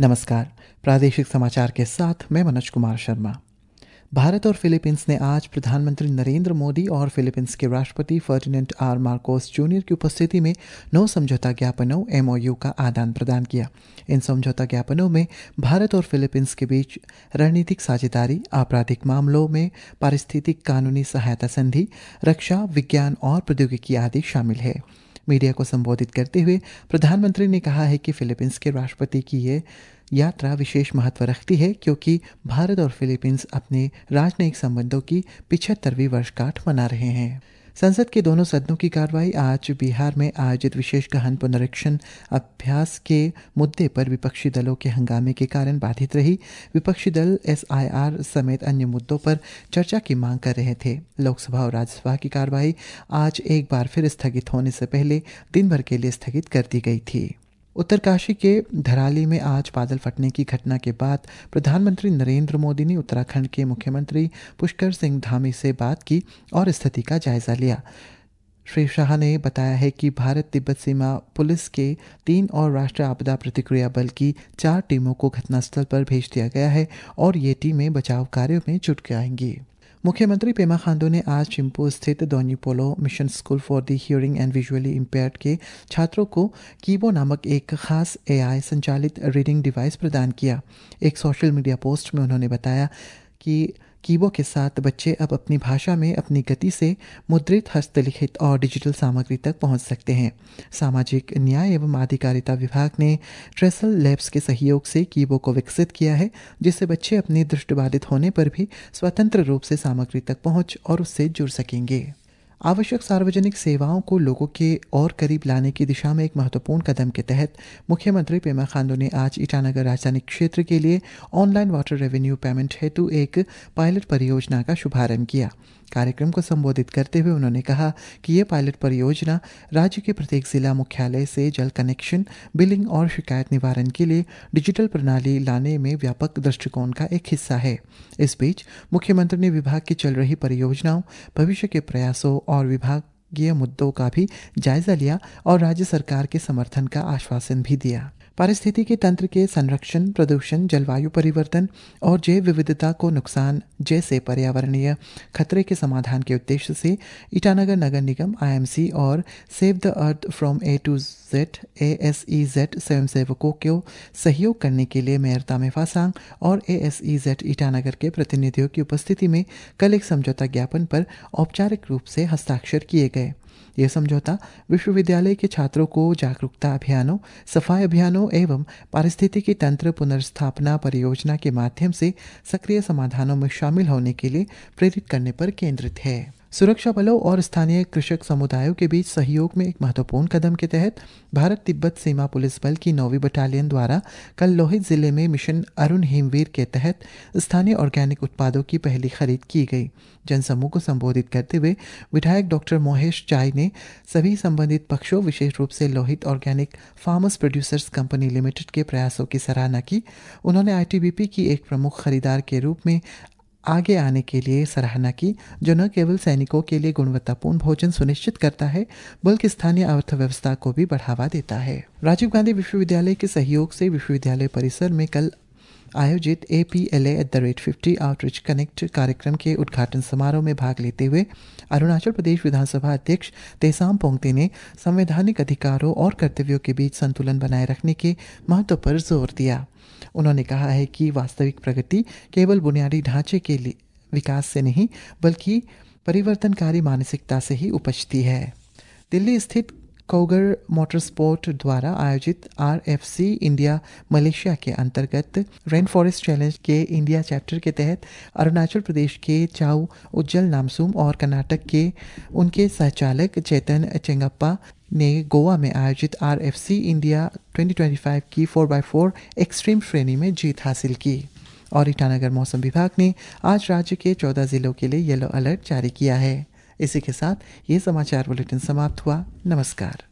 नमस्कार। प्रादेशिक समाचार के साथ मैं मनोज कुमार शर्मा। भारत और फिलीपींस ने आज प्रधानमंत्री नरेंद्र मोदी और फिलीपींस के राष्ट्रपति फर्डिनेंड आर मार्कोस जूनियर की उपस्थिति में 9 समझौता ज्ञापनों MOU का आदान प्रदान किया। इन समझौता ज्ञापनों में भारत और फिलीपींस के बीच रणनीतिक साझेदारी, आपराधिक मामलों में पारिस्थितिक कानूनी सहायता संधि, रक्षा, विज्ञान और प्रौद्योगिकी आदि शामिल है। मीडिया को संबोधित करते हुए प्रधानमंत्री ने कहा है कि फिलीपींस के राष्ट्रपति की ये यात्रा विशेष महत्व रखती है क्योंकि भारत और फिलीपींस अपने राजनयिक संबंधों की 75वीं वर्षगांठ मना रहे हैं। संसद के दोनों सदनों की कार्रवाई आज बिहार में आयोजित विशेष गहन पुनरीक्षण अभ्यास के मुद्दे पर विपक्षी दलों के हंगामे के कारण बाधित रही। विपक्षी दल SIR समेत अन्य मुद्दों पर चर्चा की मांग कर रहे थे। लोकसभा और राज्यसभा की कार्रवाई आज एक बार फिर स्थगित होने से पहले दिन भर के लिए स्थगित कर दी गई थी। उत्तरकाशी के धराली में आज बादल फटने की घटना के बाद प्रधानमंत्री नरेंद्र मोदी ने उत्तराखंड के मुख्यमंत्री पुष्कर सिंह धामी से बात की और स्थिति का जायजा लिया। श्री शाह ने बताया है कि भारत तिब्बत सीमा पुलिस के 3 और राष्ट्रीय आपदा प्रतिक्रिया बल की 4 टीमों को घटनास्थल पर भेज दिया गया है और ये टीमें बचाव कार्यों में जुट जाएंगी। मुख्यमंत्री पेमा खांडू ने आज चिंपू स्थित Donyi Polo mission school for the hearing and visually impaired के छात्रों को कीबो नामक एक खास AI संचालित रीडिंग डिवाइस प्रदान किया। एक सोशल मीडिया पोस्ट में उन्होंने बताया कि कीबो के साथ बच्चे अब अपनी भाषा में अपनी गति से मुद्रित, हस्तलिखित और डिजिटल सामग्री तक पहुंच सकते हैं। सामाजिक न्याय एवं अधिकारिता विभाग ने ट्रेसल लैब्स के सहयोग से कीबो को विकसित किया है, जिससे बच्चे अपनी दृष्टिबाधित होने पर भी स्वतंत्र रूप से सामग्री तक पहुंच और उससे जुड़ सकेंगे। आवश्यक सार्वजनिक सेवाओं को लोगों के और करीब लाने की दिशा में एक महत्वपूर्ण कदम के तहत मुख्यमंत्री पेमा खांडू ने आज ईटानगर राजधानी क्षेत्र के लिए ऑनलाइन वाटर रेवेन्यू पेमेंट हेतु एक पायलट परियोजना का शुभारंभ किया। कार्यक्रम को संबोधित करते हुए उन्होंने कहा कि ये पायलट परियोजना राज्य के प्रत्येक जिला मुख्यालय से जल कनेक्शन, बिलिंग और शिकायत निवारण के लिए डिजिटल प्रणाली लाने में व्यापक दृष्टिकोण का एक हिस्सा है। इस बीच मुख्यमंत्री ने विभाग की चल रही परियोजनाओं, भविष्य के प्रयासों और विभागीय मुद्दों का भी जायजा लिया और राज्य सरकार के समर्थन का आश्वासन भी दिया। पारिस्थितिकी तंत्र के संरक्षण, प्रदूषण, जलवायु परिवर्तन और जैव विविधता को नुकसान जैसे पर्यावरणीय खतरे के समाधान के उद्देश्य से ईटानगर नगर निगम, IMC और save the earth from A to Z ASEZ स्वयंसेवकों को सहयोग करने के लिए मेयर तामे फासांग और ASEZ ईटानगर के प्रतिनिधियों की उपस्थिति में कल एक समझौता ज्ञापन पर औपचारिक रूप से हस्ताक्षर किए गए। यह समझौता विश्वविद्यालय के छात्रों को जागरूकता अभियानों, सफाई अभियानों एवं पारिस्थितिकी तंत्र पुनर्स्थापना परियोजना के माध्यम से सक्रिय समाधानों में शामिल होने के लिए प्रेरित करने पर केंद्रित है। सुरक्षा बलों और स्थानीय कृषक समुदायों के बीच सहयोग में एक महत्वपूर्ण कदम के तहत भारत तिब्बत सीमा पुलिस बल की 9वीं बटालियन द्वारा कल लोहित जिले में मिशन अरुण हिमवीर के तहत स्थानीय ऑर्गेनिक उत्पादों की पहली खरीद की गई। जनसमूह को संबोधित करते हुए विधायक डॉक्टर मोहेश चाई ने सभी संबंधित पक्षों, विशेष रूप से Lohit organic farmers producers company limited के प्रयासों की सराहना की। उन्होंने ITBP की एक प्रमुख खरीदार के रूप में आगे आने के लिए सराहना की, जो न केवल सैनिकों के लिए गुणवत्तापूर्ण भोजन सुनिश्चित करता है बल्कि स्थानीय अर्थव्यवस्था को भी बढ़ावा देता है। राजीव गांधी विश्वविद्यालय के सहयोग से विश्वविद्यालय परिसर में कल आयोजित APLA@50 आउटरीच कनेक्ट कार्यक्रम के उद्घाटन समारोह में भाग लेते हुए अरुणाचल प्रदेश विधानसभा अध्यक्ष तेसाम पोंगते ने संवैधानिक अधिकारों और कर्तव्यों के बीच संतुलन बनाए रखने के महत्व पर जोर दिया। उन्होंने कहा है कि वास्तविक प्रगति केवल बुनियादी ढांचे के विकास से नहीं बल्कि परिवर्तनकारी मानसिकता से ही उपजती है। दिल्ली स्थित कोगर मोटरस्पोर्ट द्वारा आयोजित RFC इंडिया मलेशिया के अंतर्गत रेन फॉरेस्ट चैलेंज के इंडिया चैप्टर के तहत अरुणाचल प्रदेश के चाउ उज्जल नामसुम और कर्नाटक के उनके संचालक चेतन चेंगप्पा ने गोवा में आयोजित RFC इंडिया 2025 की 4x4 एक्सट्रीम श्रेणी में जीत हासिल की। और ईटानगर मौसम विभाग ने आज राज्य के 14 जिलों के लिए येलो अलर्ट जारी किया है। इसी के साथ ये समाचार बुलेटिन समाप्त हुआ। नमस्कार।